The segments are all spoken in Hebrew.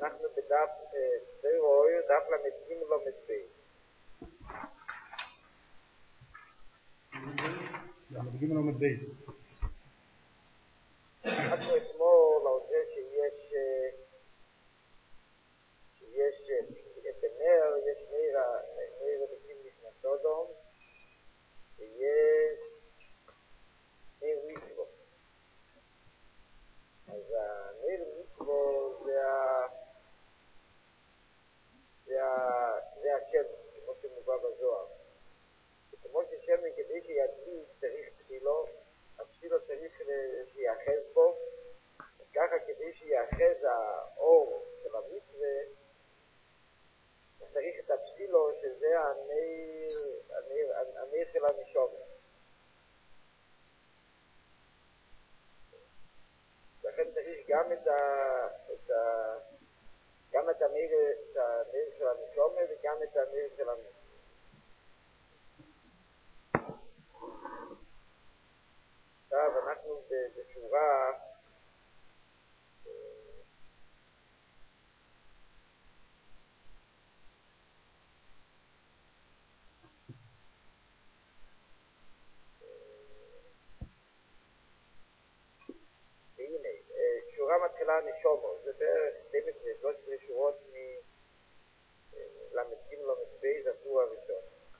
אנחנו בדף סרוי, דף למד ג' למד ב'. למד ג' למד ב'. אנחנו אתמול על זה שיש בנר, יש נר בקים משנתודום, ויש נר מצוות. אז הנר מצוות זה השם, כמו שמובא בזוהר. וכמו ששמן כדי שידעי צריך תפילו, התפילו צריך שיאחז בו, וככה כדי שיאחז האור של המצווה, צריך את התפילו שזה הנר של הנשום. לכן צריך גם גם את הנר של הנשום וגם את הנר של המצווה. עכשיו אנחנו בשורה והנה, שורה מתחילה נשומו, זה בערך 12 שורות למד למד ב' הטור הראשון.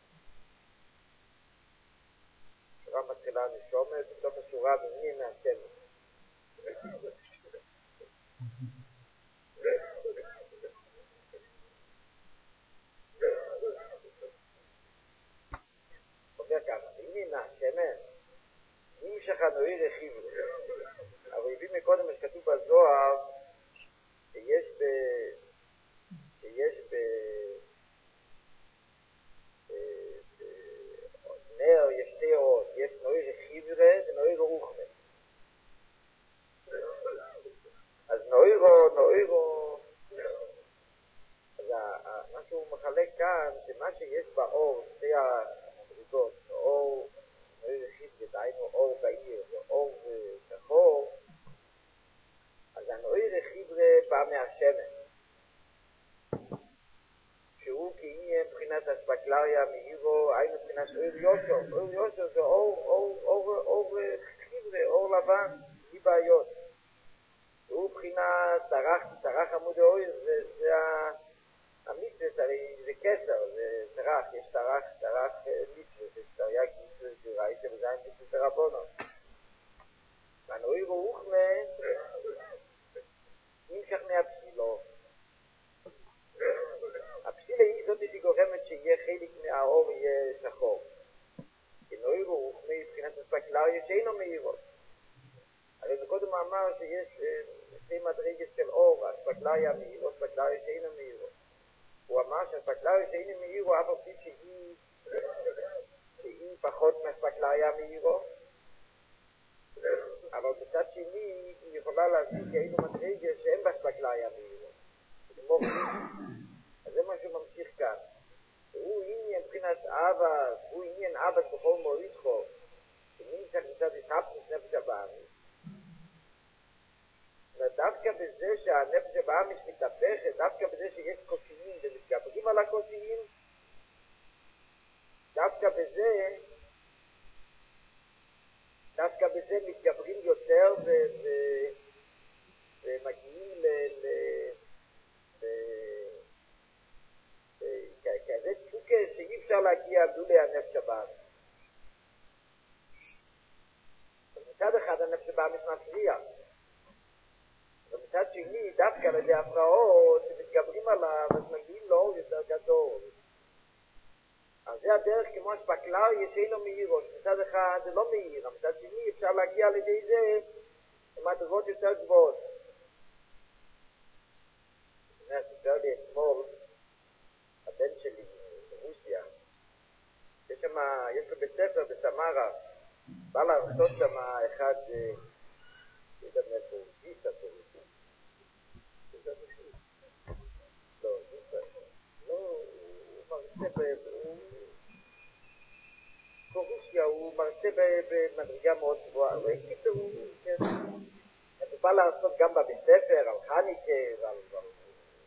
שורה מתחילה נשומו, בסוף השורה במי מהשם. אומר ככה, במי מהשמן, נמשך הנועי רכיב לו. אבל הביא מקודם שכתוב בזוהר שיש נר יש שתי אורות, יש נועי רכיברה ונועי רוחמה. אז נועירו אז מה שהוא מחלק כאן זה מה שיש באור, שתי המדרגות, אור נועי רכיברה, דהיינו אור בעיר ואור שחור. אז הנועי רכיברה בא מהשמן, שהוא כעניין מבחינת הספקלריה מאירו, היינו מבחינת אור יושו. אור יושו זה אור חיברה, אור לבן, בלי בעיות. והוא מבחינת תרח עמוד האור, זה המצווה, זה כסר, זה תרח, יש תרח מצווה, זה תרי"ג מצווה, זה ראיתם, זה מצווה דרבנן. והנועי רוחמה נמשך מהפסילו. הפסילה היא זאת שגורמת שיהיה חלק מהאור יהיה שחור. כי נועי רוחמה מבחינת הספקלריה שאינו מאירות. הרי מקודם אמר שיש שתי מדרגות של אור, הספקלריה מאירו, הספקלריה שאינו מאירו. הוא אמר שהספקלריה שאינו מאירו אף על פי שהיא פחות מהספקלריה מאירו, אבל בצד שני היא יכולה להביא כאילו מדרגות שאין בספקלריה מאירו. אז זה מה שהוא ממשיך כאן. הוא עניין מבחינת אבא, הוא עניין אבא בכל מורידכו, שנמשך מצד התחפשות נפש הבאמיס. ודווקא בזה שהנפש הבאמיס מתהפכת, דווקא בזה שיש קושיים ומתגברים על הקושיים, דווקא בזה מתגברים יותר ומגיעים כזה תשוקה שאי אפשר להגיע לולי הנפש הבאמיס. מצד אחד הנפש הבאמיס מפריע, ומצד שני דווקא על ידי הפרעות שמתגברים עליו אז מגיעים לאור יותר גדול. אז זה הדרך כמו הספקלריה שאינו מאירו, מצד אחד זה לא מאיר, מצד שני אפשר להגיע על ידי זה למדרגות יותר גבוהות. סיפר לי אתמול הבן שלי ברוסיה, יש לו בית ספר בסמרה, בא להרצות שם אחד יודע מאיפה הוא גיסה ברוסיה. הוא מרצה ברוסיה, הוא מרצה במדרגה מאוד גבוהה. הוא בא להרצות גם בבית ספר על חניקה ועל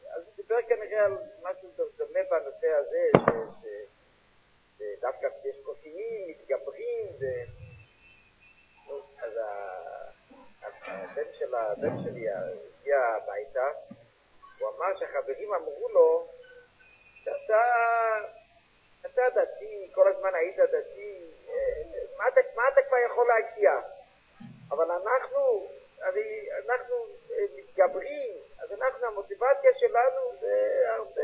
אז הוא דיבר כנראה על משהו דומה בנושא הזה, שדווקא כשיש קושיים, מתגברים, אז הבן שלי הגיע הביתה, הוא אמר שהחברים אמרו לו, אתה דתי, כל הזמן היית דתי, מה אתה כבר יכול להגיע? אבל אנחנו מתגברים, אז המוטיבציה שלנו זה הרבה